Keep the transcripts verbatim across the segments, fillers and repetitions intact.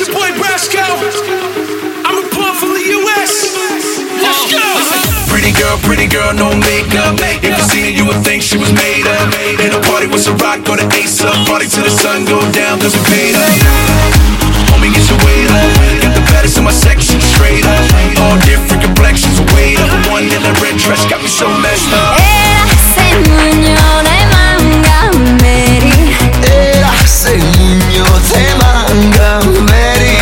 your boy Brasco. I'm a born from the U S. Let's go. Pretty girl, pretty girl, no makeup. If you seen her, you would think she was made up. In a party with some rock, go to Ace up. Party till the sun go down, cause we paid up. Homie, get your weight up. Got the baddest in my section, straight up. All different complexions, weight up. One in a red dress got me so messed up. Era ese muño de manga Mary. Era ese muño de manga Mary.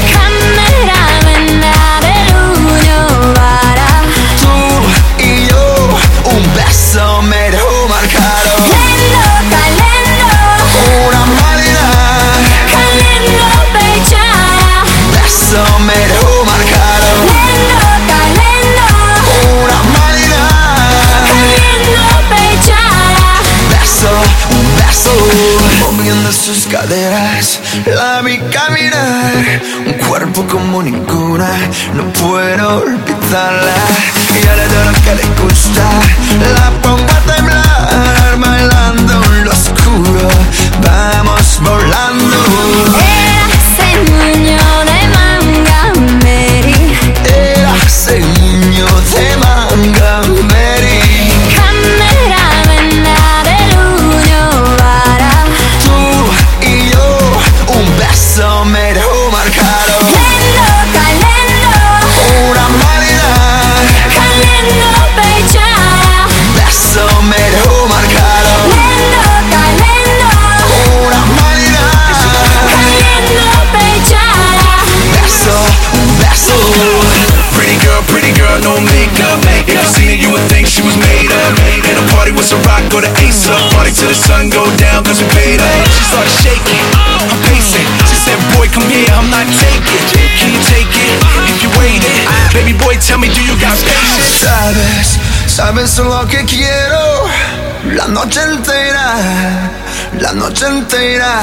Cameraman del uno para Tú y yo, un beso me dejó marcado. Lendo, calendo, Una maldad. calendo pechara. Beso me dejó marcado. Lendo, calendo, Una maldad. calendo pechara. Beso, un beso. Moviendo sus caderas, la vi caminar. Un cuerpo como ninguna, no puedo olvidarla. Y ya le doy lo que le gusta. La pongo a temblar, bailando en lo oscuro. Vamos volando. Era ese muño de manga Mary. Era ese niño de manga Mary. Cameraman del uno para Tú y yo, un beso me dejó marcado. Lendo, calendo, Una maldad. calendo pechara. Beso me dejó marcado. Lendo, calendo, Una maldad. calendo pechara. Beso, un beso. Pretty girl, pretty girl, no makeup. If you seen her, you would think she was made up. In a party with some rock, go to Ace up. Party till the sun go down, cause we paid up. She started shaking, I'm pacing. She said, boy, come here, I'm not taking. Can you take it? If you waiting, baby boy, tell me, do you got patience? Sabes, sabes lo que quiero. La noche entera, la noche entera.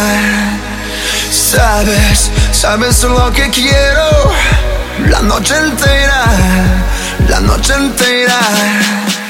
Sabes, sabes lo que quiero. La noche entera, la noche entera.